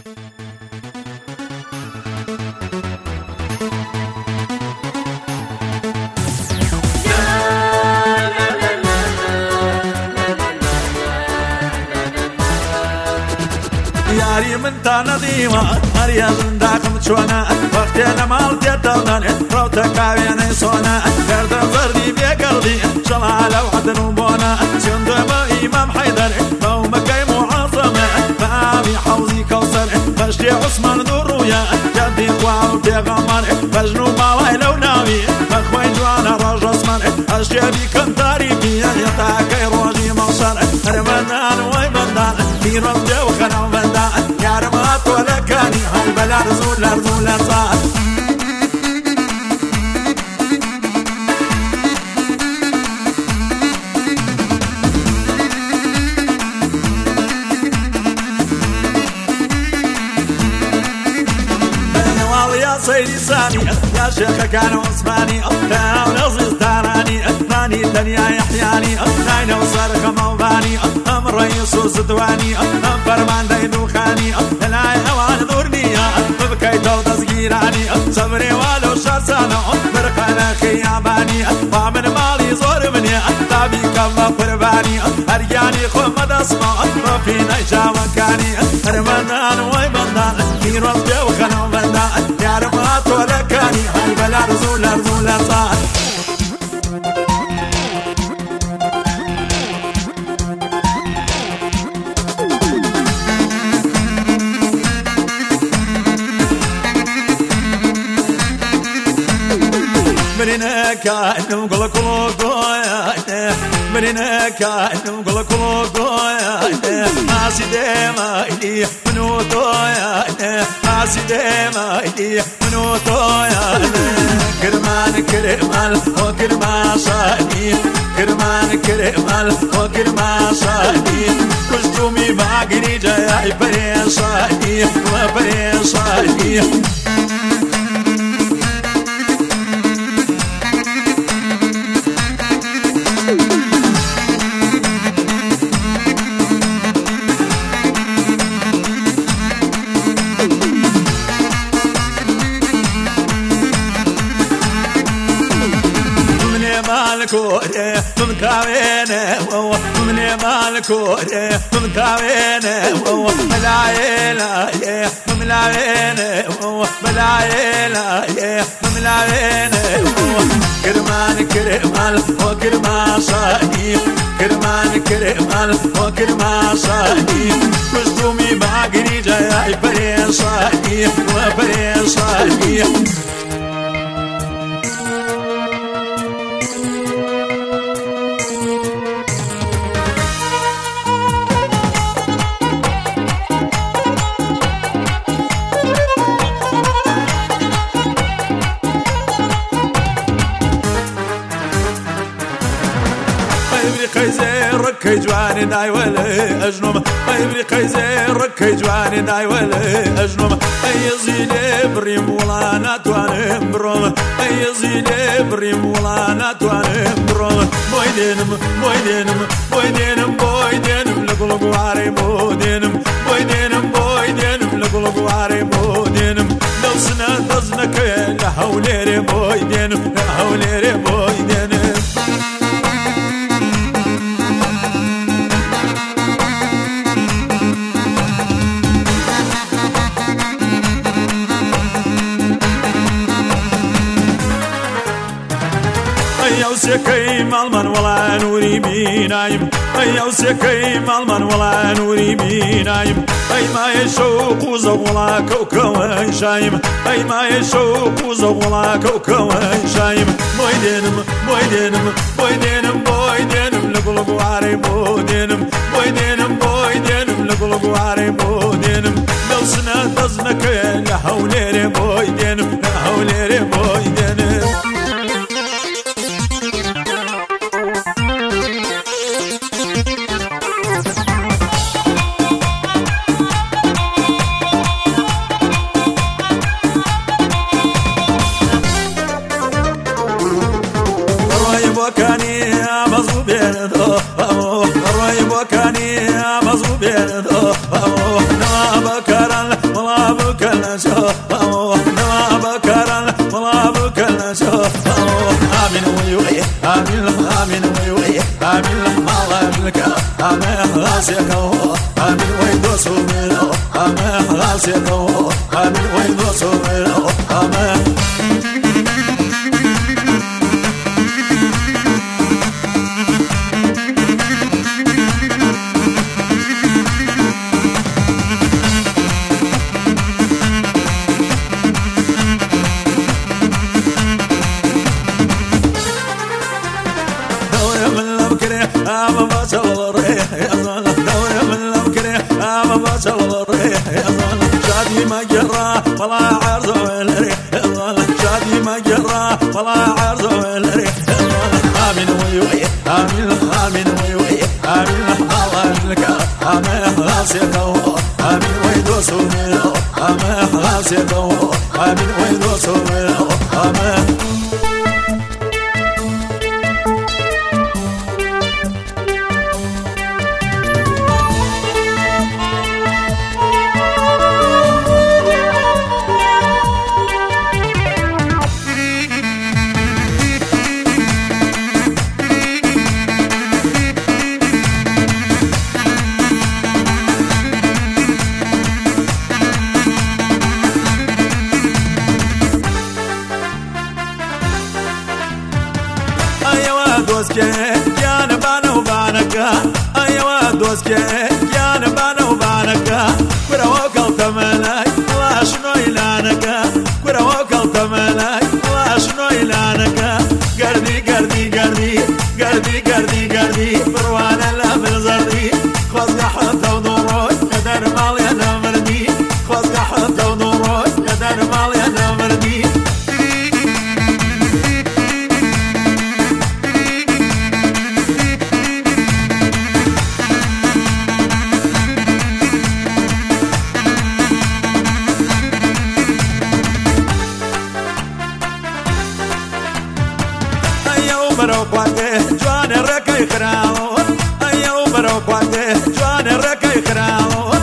یاری من تا نەدیوە هەریا زنداقم چۆنە وەختێ لە ماڵ تێتەڵدەنێ ڕەوتە کاوێنەی سۆنە گەردە زەردی بێگەڵدی شەڵا لەو عەدن و بۆنە چێندە بە ئیمام حەیدەر بەو مەکەی موعەزەمە بە ئاوی حەوزی کەوسەر بەشتێ عوسمان دووڕوویە جەدی خوا و پێغەمبەر بەژن و باڵای لەو ناوی بەخوای جوانە ڕۆژەسمەر ئەشتێ بیکەم تاریکیە یەتاکەی ڕۆژی مەحشەر هەرمەندان وەی بەندان پیرۆز دێ و خەناوبەندان یارم هاتۆ لەکانی هەڵبە لەرزوو لەرزوو لەرزان سيدي ساني يا شيخ كان عثماني تاو نزيزداراني ماني دنيا يحياني ناين وصارخ موضاني ام رئيس وزدواني ام فرمان ديدو خاني لا هوان ذورنيا ببكي تو تزجيراني صبري والو شرسانو برقنا خياباني ومن مالي زور مني تابي كما قرباني هرياني خمد اسمع في نيشا مكاني هرمنان ويبندان كيروز جو خنو بندان يارم هاتو لكاني هالبا لارزو لارزو لارزان مرينا كأنه قل كلوكويا مرينا كأنه قل كلوكويا ماسي ديما إلي منو تويا ماسي ديما إلي منو تويا كرمان كرمال وكرما شاني كرمان كرمال وكرما شاني كشتومي باقري جاي بريشاني وبريشاني كوري من كاوينه من مال كوري من كاوينه ملايلا يا ملاينه ملايلا يا ملاينه كرمان كرمال وكرما شاني كرمان كرمال وكرما شاني كشتومي باقري جاي بريشاني وبريشاني ركي جواني داي ولا أجنوم أيبري قيزير ركي جواني داي ولا أجنوم أي زيلي بريم ولا ناتوان بروم أي زيلي بريم ولا ناتوان بروم بويدينم بويدينم بويدينم بويدينم لقلق واري بودينم بويدينم بويدينم لقلق واري بودينم لو سنة دزنك لحوليري بويدينم لحوليري بويدينم سكي مالمن ولا نوري بينايم أي سكي مالمن ولا نوري بينايم أي ما يشوق ولا كوكو شايم أي ما يشوق ولا كوكو شايم بويدينم بويدينم بويدينم بويدينم لقلق واري بودينم بويدينم بويدينم لقلق واري بودينم لو سنة دزنك لحوليري بويدينم لحوليري بويدينم أما غاسيكو أمين ويدو سوميلو أما غاسيكو أمين ويدو سوميلو أما أما بطل الريح يا ظلم دوري من الأمكريح أما بطل الريح يا ظلم شادي ما جرى ولا عرض الريح يا ظلم شادي ما جرى ولا عرض الريح يا ظلم آمين ويوي آمين آمين ويوي آمين الله لك آمين غاسيكو آمين ويدوس وميلو آمين غاسيكو آمين ويدوس وميلو آمين دوسكي يا نبانا وبانكا أيوا دوسكي يا نبانا وبانكا كرا وكل تملاي الله شنو إلانكا كرا وكل تملاي الله شنو إلانكا قردي قردي قردي قردي قردي قردي بروانا لا بالزردي خذ حتى ونوروي قدر مالي أنا مردي خذ حتى ونوروي قدر مالي أنا مردي برو قواته جوان ركي خراو أيو برو قواته جوان ركي خراو